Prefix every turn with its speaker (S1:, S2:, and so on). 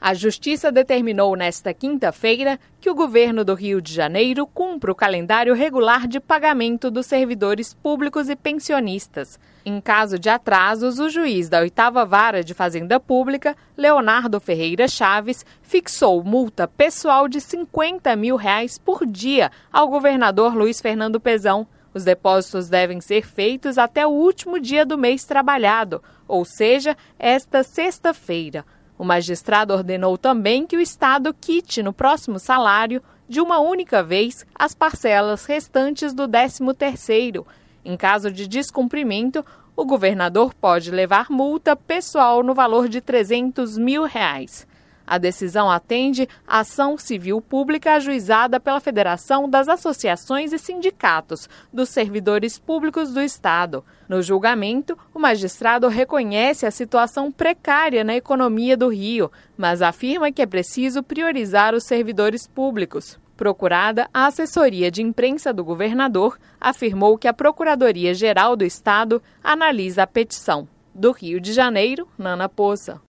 S1: A Justiça determinou nesta quinta-feira que o governo do Rio de Janeiro cumpra o calendário regular de pagamento dos servidores públicos e pensionistas. Em caso de atrasos, o juiz da 8ª Vara de Fazenda Pública, Leonardo Ferreira Chaves, fixou multa pessoal de R$50 mil por dia ao governador Luiz Fernando Pezão. Os depósitos devem ser feitos até o último dia do mês trabalhado, ou seja, esta sexta-feira. O magistrado ordenou também que o Estado quite no próximo salário, de uma única vez, as parcelas restantes do 13º. Em caso de descumprimento, o governador pode levar multa pessoal no valor de R$300 mil. A decisão atende à ação civil pública ajuizada pela Federação das Associações e Sindicatos dos Servidores Públicos do Estado. No julgamento, o magistrado reconhece a situação precária na economia do Rio, mas afirma que é preciso priorizar os servidores públicos. Procurada, a assessoria de imprensa do governador afirmou que a Procuradoria-Geral do Estado analisa a petição. Do Rio de Janeiro, Nana Poça.